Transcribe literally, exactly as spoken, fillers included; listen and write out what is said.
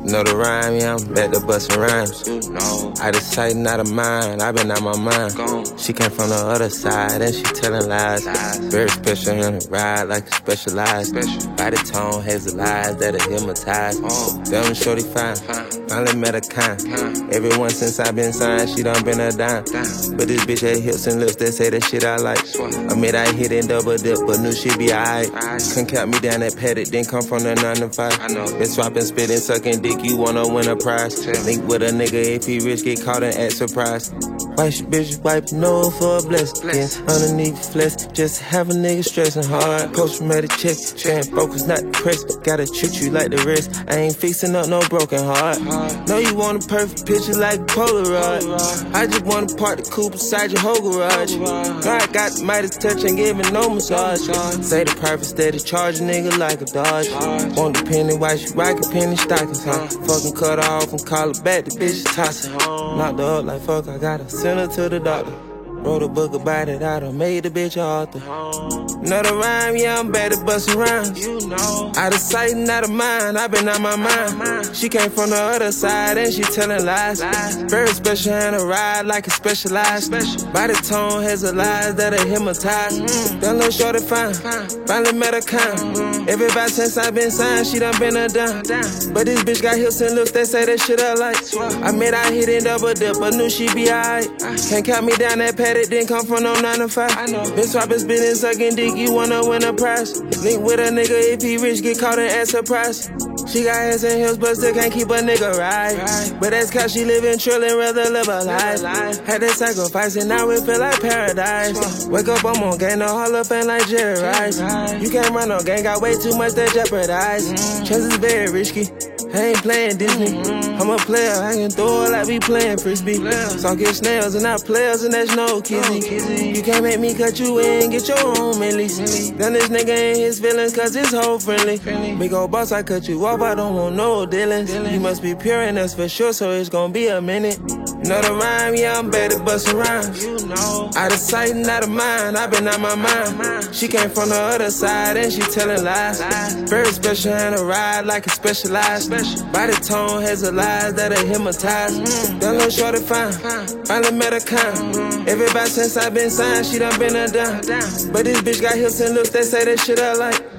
Know the rhyme, yeah, I'm back to bustin' rhymes. You know. Out of sight, not of mind, I been out my mind. Gone. She came from the other side and she telling lies. Lies. Very special in the ride, like a specialized. Special. Body tone, hazel eyes that'll hypnotize. Oh. Them shorty fine, Fine. finally met a kind. Fine. Everyone since I been signed, she done been a dime. Damn. But this bitch had hips and lips that say that shit I like. Swear. I made I hit and double dip, but knew she'd be alright. Aight. Couldn't count me down that paddock, then come from the nine to five. I know. Been swapping, spitting, sucking dick, you wanna win a prize. Tell. Link with a nigga if he rich, get caught and act surprised. White shit, bitch, wipe nose for a blessing. Bless. Underneath flesh, just have a nigga stressing hard. Post traumatic check, staying focused, not depressed. Gotta treat you like the rest. I ain't fixing up no broken heart. Hard. Know you want a perfect picture like Polaroid. Polaroid. I just wanna park the coupe beside your whole garage. Polaroid. Know I got the Midas touch and giving no massage. massage. Say the private steady, charge a nigga like a Dodge. Dodge. Want the penny while she rockin' penny stockings, huh? Uh. Fucking cut her off and call her back, the bitch is tossing. Knocked her up like fuck, I gotta send her to the doctor. Wrote a book about it, I done made the bitch a author. Know the rhyme, yeah, I'm bad at bustin' rhymes. You know. Out of sight and out of mind, I been out my mind. She came from the other side and she telling lies. Lies. Very special in a ride like a specialized. Special. Body tone has a lies that'll hypnotize. Mm. That little shorty fine, Fine. finally met her kind. Mm. Everybody since I been signed, she done been a dime. Damn. But this bitch got hips and looks that say that shit I like. Swear. I made I hit and double dip, but knew she be alright. Can't count me down that paddock, didn't come from no nine to five. I know. Been swapping, spinning, sucking dick, you wanna win a prize. Link with a nigga if he rich, get caught and act surprised. She got hands and heels, but still can't keep a nigga right. Right. But that's cause she living trillin', rather live a life. life. Had to sacrifice and now it feel like paradise. Sure. Wake up, I'm on gang, no Hall of Fame like Jerry Rice. Rice. You can't run no gang, got way too much that jeopardize. Mm. Chances very risky. I ain't playing Disney. Mm-hmm. I'm a player, I can throw it like we playing frisbee. Player. So get snails and not players, and that's no kizzy. No kizzy. You can't make me cut you in, get your own millies. Millie. Then this nigga ain't his feelings, cause it's whole friendly. Friendly. Big ol' boss, I cut you off, I don't want no dealings. Dealings. You must be pure and that's for sure, so it's gonna be a minute. Know the rhyme, yeah, I'm bad at bustin' rhymes. You know. Out of sight and out of mind, I been out my mind. She came from the other side and she telling lies. Lies. Very special in a ride like a specialized. Special. Body tone has a lies that'll hypnotize. Mm. That little shorty fine, Fine. finally met her kind. Mm. Everybody since I been signed, she done been a dime. Damn. But this bitch got hips and looks that say that shit I like.